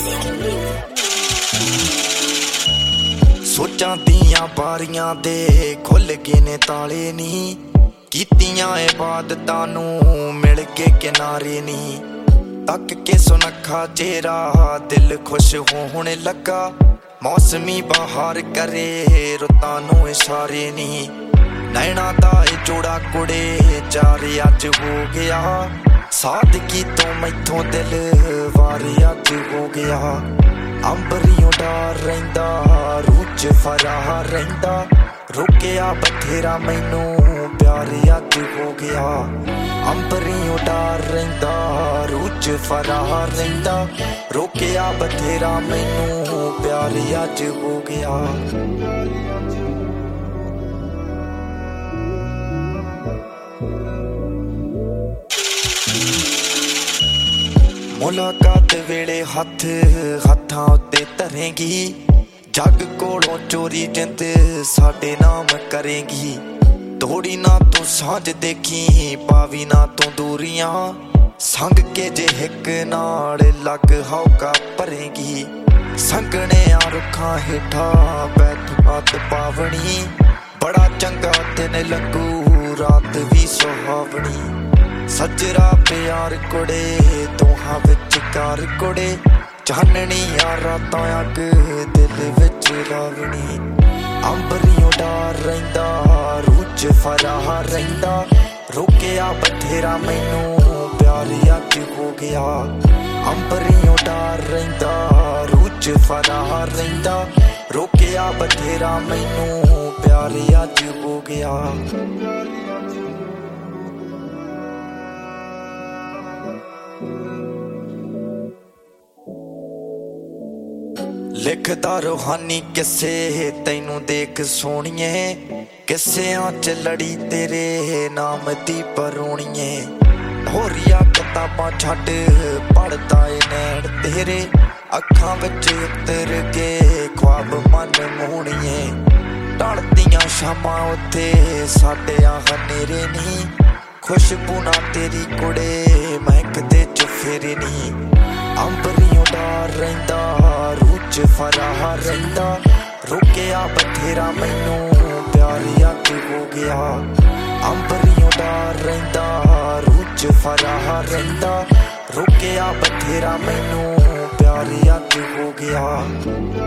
सोचां दियां बारियां दे खुल गए ने ताले नी, कीतियां इबादतां नूं मिल के किनारे नी। तक के सुनखा चेहरा दिल खुश होने लगा, मौसमी बहार करे रुतां नूं इशारे नी। नैना दा जोड़ा कुड़े चार अज हो गया, सादगी तो मैथों दिल वार अज हो गया। अंबरियों डार रहिंदा रूह च फराह रहिंदा, रुकिया बथेरा मैनू प्यार अज हो गया। अंबरियों डार रहिंदा रूह च फराह रहिंदा, रुकिया बथेरा मैनू प्यार अज हो गया। मुलाकात वेले हथ हथां उत्ते धरेंगी, जग कोलों चोरी जिंद साडे नाम करेंगी। तोड़ी ना तू सांझ देखी पावी ना तू दूरियां, संग के जे हिक नाल लग हौका भरेंगी। संगने आ रुखां हेठा बैठ बात पावनी, बड़ा चंगा दिन लगू रात भी सुहावनी। सजरा प्यार कुड़े दोहां विच कार कुड़े, चाननी आ रातां अग दिल विच रावनी। अंबरियों डार रहिंदा रूह च फराह रहिंदा, रुकिया बथेरा मैनू प्यार अज हो गया। अंबरियों डार रहिंदा रूह च फराह रहिंदा, रुकिया बथेरा मैनू प्यार अज हो गया। लिखदा रूहानी किस्से तैनू देख सोहणिए, किस्सियां च लड़ी तेरे नाम दी परोणिए। होरिया किताबां छड्ड पढ़दा ए नैण तेरे, अखां विच उतर के ख्वाब मन मोहणिए। ढलदियां शामां उत्थे साडे हनेरे नी, खुशबू ना तेरी कुड़े महकदे चुफेरे नी। अंबरियों डार रहिंदा रूह च फराह रहिंदा, रुकिया बथेरा मैनू प्यार अज हो गया। अंबरियों डार रहिंदा रूह च फराह रहिंदा, रुकिया बथेरा मैनू प्यार अज हो गया।